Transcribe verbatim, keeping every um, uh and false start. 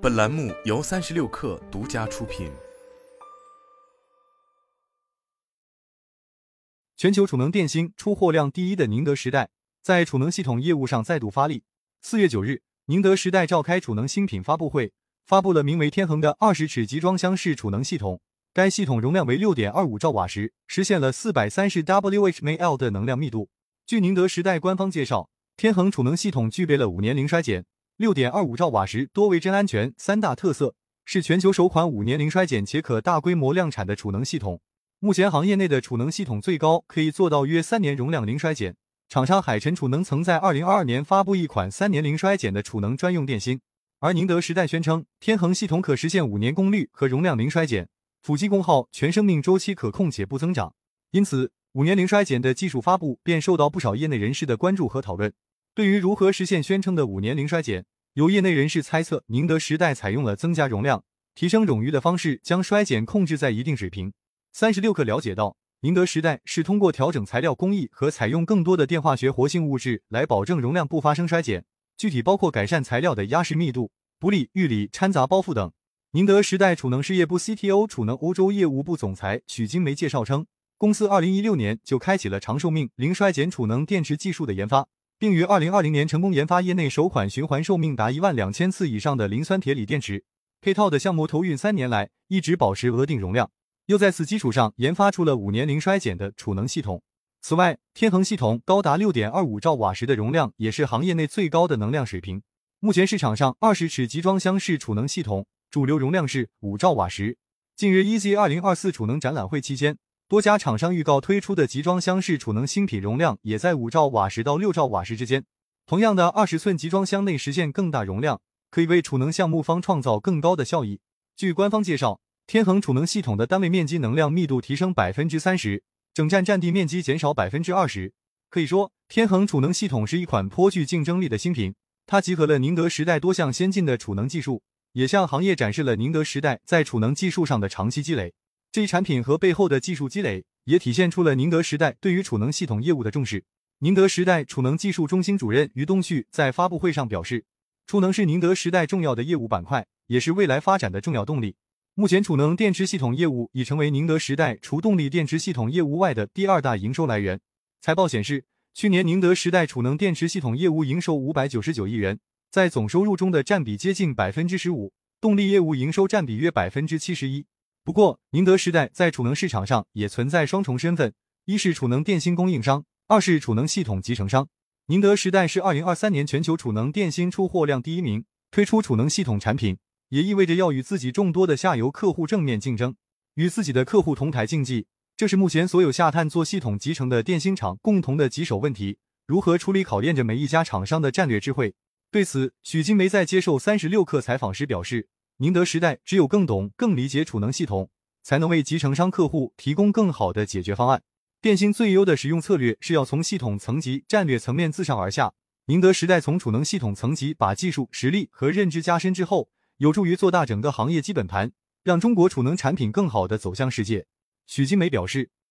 本栏目由三十六氪独家出品。 全球储能电芯出货量第一的宁德时代，在储能系统业务上再度发力。四月九日，宁德时代召开储能新品发布会，发布了名为天恒的二十尺集装箱式储能系统。该系统容量为 六点二五兆瓦时，实现了四百三十瓦每秒的能量密度。据宁德时代官方介绍，天恒储能系统具备了五年零衰减、六点二五兆瓦时多维真安全三大特色，是全球首款五年零衰减且可大规模量产的储能系统。目前行业内的储能系统最高可以做到约三年容量零衰减。厂商海晨储能曾在二零二二年发布一款三年零衰减的储能专用电芯，而宁德时代宣称天恒系统可实现五年功率和容量零衰减，辅机功耗全生命周期可控且不增长。因此，五年零衰减的技术发布便受到不少业内人士的关注和讨论。对于如何实现宣称的五年零衰减，有业内人士猜测，宁德时代采用了增加容量、提升冗余的方式，将衰减控制在一定水平。三十六氪了解到，宁德时代是通过调整材料工艺和采用更多的电化学活性物质来保证容量不发生衰减，具体包括改善材料的压实密度、不锂、预锂掺杂包覆等。宁德时代储能事业部 C T O 储能欧洲业务部总裁许金梅介绍称，公司二零一六年就开启了长寿命零衰减储能电池技术的研发，并于二零二零年成功研发业内首款循环寿命达一万两千次以上的磷酸铁锂电池。配套的项目投运三年来一直保持额定容量，又在此基础上研发出了五年零衰减的储能系统。此外，天恒系统高达 六点二五兆瓦时的容量，也是行业内最高的能量水平。目前市场上二十尺集装箱式储能系统主流容量是五兆瓦时。近日 E Z 二零二四储能展览会期间，多家厂商预告推出的集装箱式储能新品容量也在五兆瓦时到六兆瓦时之间。同样的二十寸集装箱内实现更大容量，可以为储能项目方创造更高的效益。据官方介绍，天恒储能系统的单位面积能量密度提升 百分之三十， 整站占地面积减少 百分之二十。 可以说，天恒储能系统是一款颇具竞争力的新品，它集合了宁德时代多项先进的储能技术，也向行业展示了宁德时代在储能技术上的长期积累。这一产品和背后的技术积累，也体现出了宁德时代对于储能系统业务的重视。宁德时代储能技术中心主任于东旭在发布会上表示，储能是宁德时代重要的业务板块，也是未来发展的重要动力。目前储能电池系统业务已成为宁德时代除动力电池系统业务外的第二大营收来源。财报显示，去年宁德时代储能电池系统业务营收五百九十九亿元，在总收入中的占比接近 百分之十五， 动力业务营收占比约 百分之七十一。 不过，宁德时代在储能市场上也存在双重身份，一是储能电芯供应商，二是储能系统集成商。宁德时代是二零二三年全球储能电芯出货量第一名，推出储能系统产品，也意味着要与自己众多的下游客户正面竞争，与自己的客户同台竞技，这是目前所有下探做系统集成的电芯厂共同的棘手问题，如何处理考验着每一家厂商的战略智慧。对此，许金梅在接受三十六氪采访时表示，宁德时代只有更懂、更理解储能系统，才能为集成商客户提供更好的解决方案。电芯最优的使用策略是要从系统层级、战略层面自上而下。宁德时代从储能系统层级把技术、实力和认知加深之后，有助于做大整个行业基本盘，让中国储能产品更好地走向世界。许金梅表示，